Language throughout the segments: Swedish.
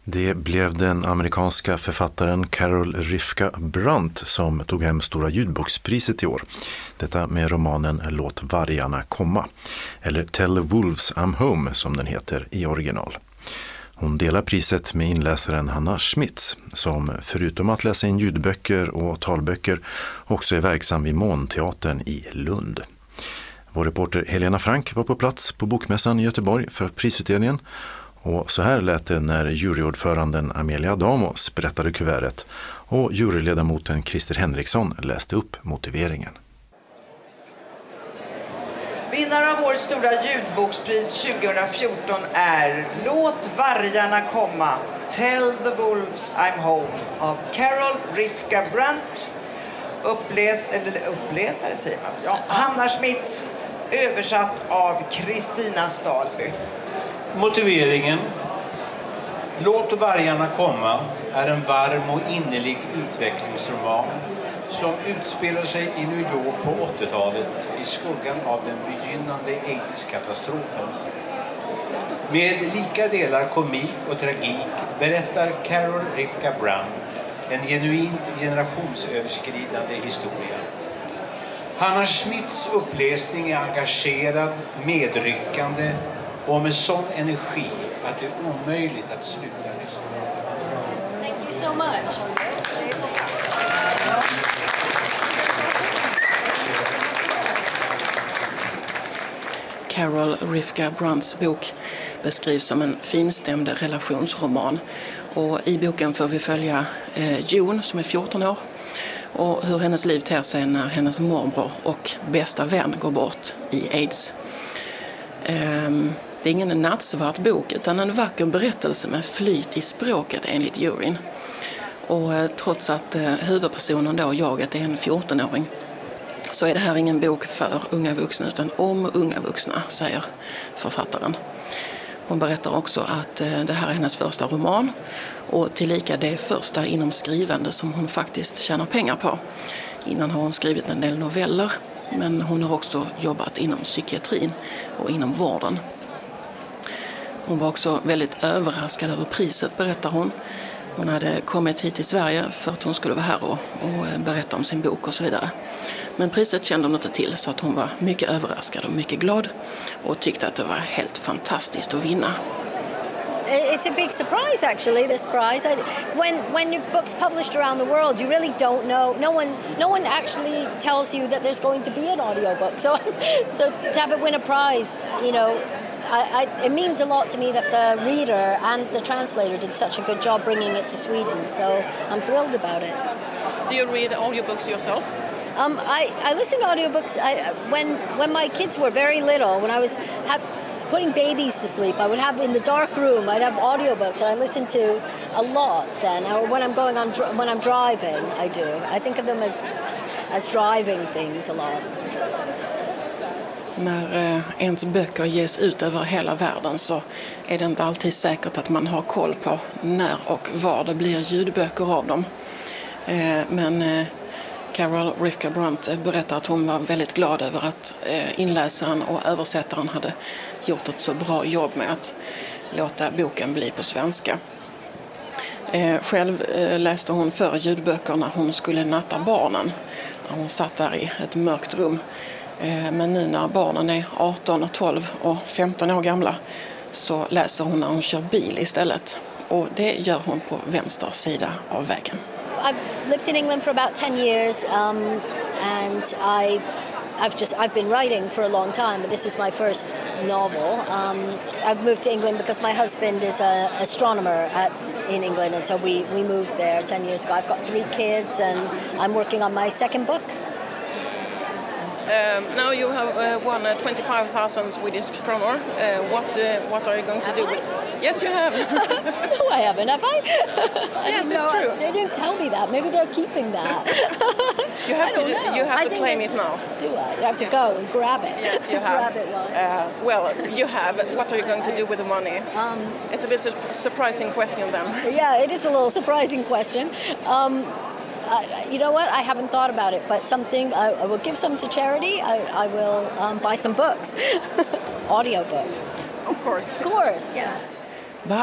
Det blev den amerikanska författaren Carol Rifka Brandt som tog hem Stora ljudbokspriset i år. Detta med romanen Låt vargarna komma, eller Tell the Wolves I'm Home som den heter i original. Hon delar priset med inläsaren Hanna Schmitz som förutom att läsa in ljudböcker och talböcker också är verksam vid Månteatern i Lund. Vår reporter Helena Frank var på plats på Bokmässan i Göteborg för prisutdelningen. Och så här lät det när juryordföranden Amelia Adamo sprättade kuvertet och juryledamoten Christer Henriksson läste upp motiveringen. Vinnare av årets stora ljudbokspris 2014 är Låt vargarna komma, Tell the Wolves I'm Home av Carol Rifka Brandt. Uppläsare säger man. Ja, Hanna Schmitz, översatt av Kristina Stalby. Motiveringen: Låt vargarna komma är en varm och innerlig utvecklingsroman som utspelar sig i New York på 80-talet i skuggan av den begynnande AIDS-katastrofen. Med lika delar komik och tragik berättar Carol Rifka Brandt en genuint generationsöverskridande historia. Hanna Schmitz uppläsning är engagerad, medryckande och med sån energi att det är omöjligt att sluta lyssna. Thank you so much. Carol Rifka Brandts bok beskrivs som en finstämd relationsroman. Och i boken får vi följa June som är 14 år och hur hennes liv ter sig när hennes morbror och bästa vän går bort i AIDS. Det är ingen nattsvart bok utan en vacker berättelse med flyt i språket enligt juryn. Och trots att huvudpersonen då, jaget, är en 14-åring så är det här ingen bok för unga vuxna utan om unga vuxna, säger författaren. Hon berättar också att det här är hennes första roman och tillika det första inom skrivande som hon faktiskt tjänar pengar på. Innan har hon skrivit en del noveller, men hon har också jobbat inom psykiatrin och inom vården. Hon var också väldigt överraskad över priset, berättar hon. Hon hade kommit hit till Sverige för att hon skulle vara här och berätta om sin bok och så vidare. Men priset kände hon inte till så att hon var mycket överraskad och mycket glad och tyckte att det var helt fantastiskt att vinna. It's a big surprise, actually, this prize. When your book's published around the world, you really don't know. No one actually tells you that there's going to be an audiobook. So to have it win a prize, you know, it means a lot to me that the reader and the translator did such a good job bringing it to Sweden. So I'm thrilled about it. Do you read audiobooks yourself? I listen to audiobooks when my kids were very little. When I was putting babies to sleep, I would have in the dark room. I'd have audiobooks, and I listened to a lot. Then, or when I'm driving, I do. I think of them as driving things a lot. När ens böcker ges ut över hela världen så är det inte alltid säkert att man har koll på när och var det blir ljudböcker av dem. Men Carol Rifka Brandt berättar att hon var väldigt glad över att inläsaren och översättaren hade gjort ett så bra jobb med att låta boken bli på svenska. Själv läste hon för ljudböcker när hon skulle natta barnen. Hon satt där i ett mörkt rum. Men nu när barnen är 18, 12 och 15 år gamla så läser hon när hon kör bil istället. Och det gör hon på vänster sida av vägen. I've lived in England for about 10 years, and I've been writing for a long time, but this is my first novel. I've moved to England because my husband is an astronomer in England, and so we moved there 10 years ago. I've got 3 kids, and I'm working on my second book. Now you have won 25,000 Swedish kronor. What are you going to do with? Yes, you have. No, I haven't. Have I? Yes, it's true. They didn't tell me that. Maybe they're keeping that. You have to claim it now. Do I? You have to go and grab it. Yes, you have. Grab it well, you have. What are you going to do with the money? It's a bit surprising question then. Yeah, it is a little surprising question. You know what? I haven't thought about it, but something I will give some to charity. I will buy some books, audiobooks. Of course. Of course, yeah. Va?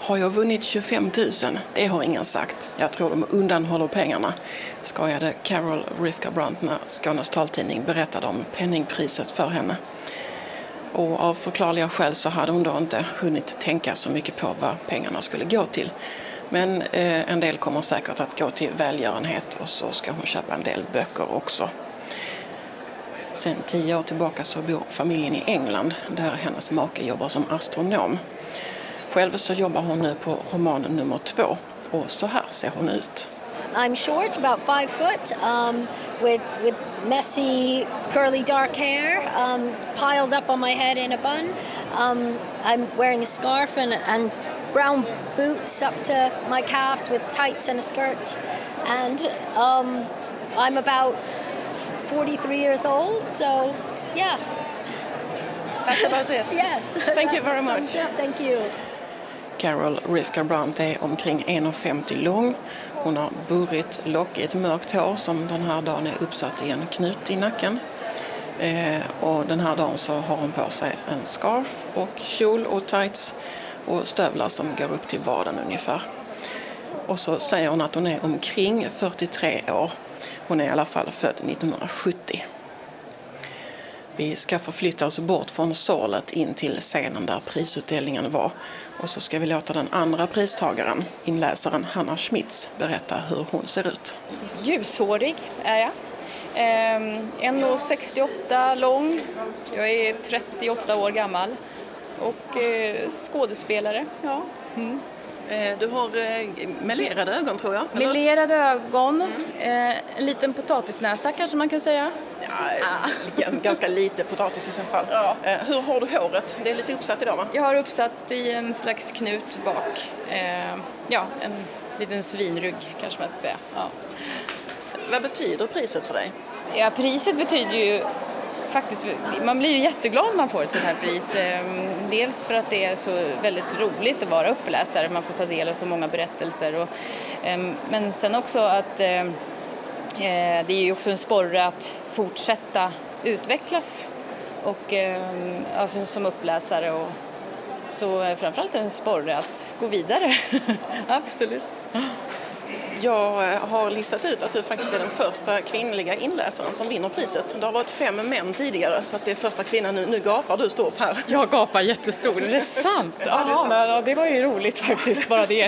Har jag vunnit 25 000? Det har ingen sagt. Jag tror de undanhåller pengarna, skojade Carol Rivka Brunt när Skånes taltidning berättade om penningpriset för henne. Och av förklarliga skäl så hade hon då inte hunnit tänka så mycket på vad pengarna skulle gå till. Men en del kommer säkert att gå till välgörenhet och så ska hon köpa en del böcker också. Sen 10 år tillbaka så bor familjen i England där hennes make jobbar som astronom. Själv så jobbar hon nu på roman nummer 2 och så här ser hon ut. I'm short, about 5 foot, with messy, curly dark hair, piled up on my head in a bun. I'm wearing a scarf and brown boots up to my calves with tights and a skirt. And I'm about 43 years old, so yeah. That's about it. Yes. Thank you very much. Thank you. Carol Rivka Brunt är omkring 1,50 lång. Hon har burrigt, lockigt mörkt hår som den här dagen är uppsatt i en knut i nacken. Och den här dagen så har hon på sig en scarf och kjol och tights och stövlar som går upp till vaden ungefär. Och så säger hon att hon är omkring 43 år. Hon är i alla fall född 1970. Vi ska förflytta oss bort från salet in till scenen där prisutdelningen var. Och så ska vi låta den andra pristagaren, inläsaren Hanna Schmitz, berätta hur hon ser ut. Ljushårig är jag. 1,68 lång. Jag är 38 år gammal. Och skådespelare, ja. Mm. Du har melerade ögon tror jag. Eller? Melerade ögon, en liten potatisnäsa kanske man kan säga. Ja, ganska lite potatis i sin fall. Ja. Hur har du håret? Det är lite uppsatt idag va? Jag har uppsatt i en slags knut bak. En liten svinrygg kanske man ska säga. Ja. Vad betyder priset för dig? Ja, priset betyder ju faktiskt, man blir ju jätteglad när man får ett sånt här pris. Dels för att det är så väldigt roligt att vara uppläsare, man får ta del av så många berättelser. Men sen också att det är ju också en sporre att fortsätta utvecklas och, alltså som uppläsare. Och, så framförallt en sporre att gå vidare. Absolut. Jag har listat ut att du faktiskt är den första kvinnliga inläsaren som vinner priset. Det har varit 5 män tidigare så att det är första kvinnan nu. Nu gapar du stort här. Jag gapar jättestor, är det sant? Ja, det var ju roligt faktiskt, bara det.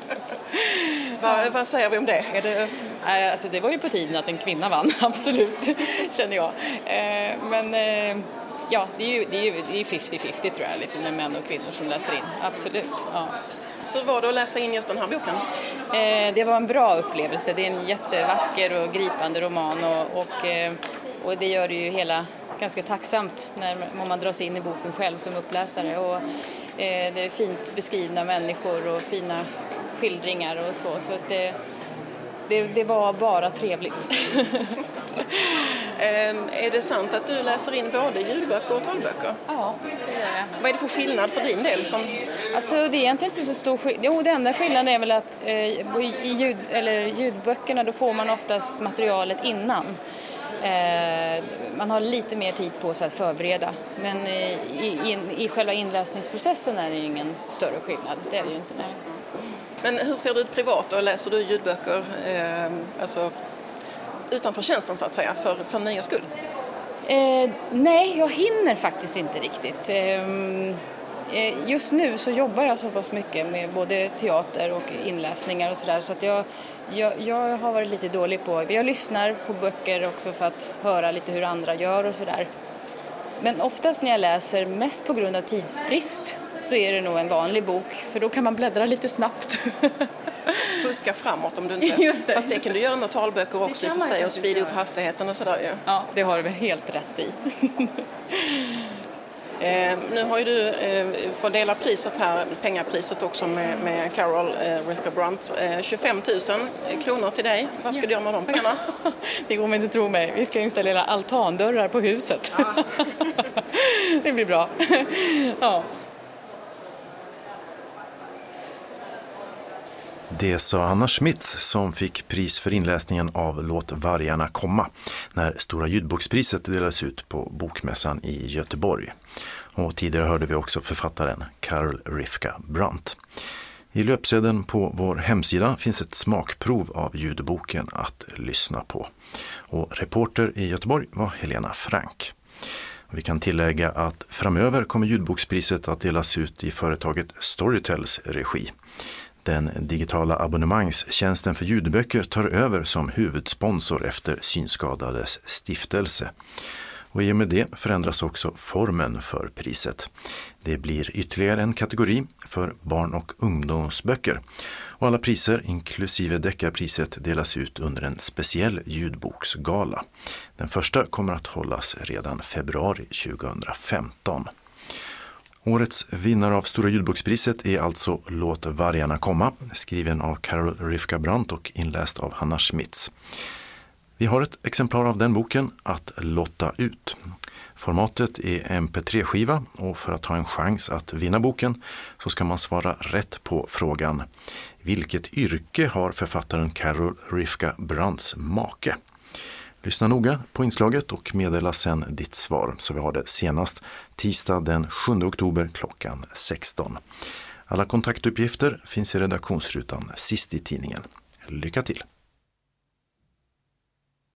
Vad säger vi om det? Alltså, det var ju på tiden att en kvinna vann, absolut, känner jag. Men ja, det är 50-50 tror jag, lite med män och kvinnor som läser in, absolut. Ja. Hur var det att läsa in just den här boken? Det var en bra upplevelse. Det är en jättevacker och gripande roman och det gör det ju hela ganska tacksamt när man dras in i boken själv som uppläsare. Och det är fint beskrivna människor och fina skildringar och så att det var bara trevligt. Är det sant att du läser in både ljudböcker och talböcker? Ja, det gör jag. Vad är det för skillnad för din del? Alltså det är egentligen inte så stor skillnad. Jo, det enda skillnaden är väl att i ljudböckerna då får man oftast materialet innan. Man har lite mer tid på sig att förbereda. Men i själva inläsningsprocessen är det ingen större skillnad. Det är det ju inte. Nej. Men hur ser det ut privat då? Läser du ljudböcker alltså utanför tjänsten så att säga för nya skull? Nej, jag hinner faktiskt inte riktigt. Just nu så jobbar jag så pass mycket med både teater och inläsningar och sådär så att jag har varit lite dålig på. Jag lyssnar på böcker också för att höra lite hur andra gör och sådär. Men oftast när jag läser, mest på grund av tidsbrist, så är det nog en vanlig bok för då kan man bläddra lite snabbt. Fuska framåt om du inte... Just det. Fast det kan du göra med talböcker också i och för sig och speeda upp hastigheten och sådär ju. Ja, det har du väl helt rätt i. Nu har ju du fått dela priset här, pengapriset också med Carol Rivka Brunt. 25 000 kronor till dig. Vad ska du göra med de pengarna? Det går man inte tro mig. Vi ska installera altandörrar på huset. Ja. Det blir bra. Ja. Det sa Hanna Schmitz som fick pris för inläsningen av Låt vargarna komma när Stora ljudbokspriset delades ut på Bokmässan i Göteborg. Och tidigare hörde vi också författaren Carol Rivka Brunt. I löpsedeln på vår hemsida finns ett smakprov av ljudboken att lyssna på. Och reporter i Göteborg var Helena Frank. Vi kan tillägga att framöver kommer ljudbokspriset att delas ut i företaget Storytels regi. Den digitala abonnemangstjänsten för ljudböcker tar över som huvudsponsor efter Synskadades stiftelse. Och i och med det förändras också formen för priset. Det blir ytterligare en kategori för barn- och ungdomsböcker. Och alla priser, inklusive deckarpriset, delas ut under en speciell ljudboksgala. Den första kommer att hållas redan februari 2015. Årets vinnare av Stora ljudbokspriset är alltså Låt vargarna komma, skriven av Carol Rifka Brandt och inläst av Hanna Schmitz. Vi har ett exemplar av den boken att lotta ut. Formatet är MP3-skiva och för att ha en chans att vinna boken så ska man svara rätt på frågan: vilket yrke har författaren Carol Rifka Brandts make? Lyssna noga på inslaget och meddela sen ditt svar, så vi har det senast tisdag den 7 oktober klockan 16. Alla kontaktuppgifter finns i redaktionsrutan sist i tidningen. Lycka till!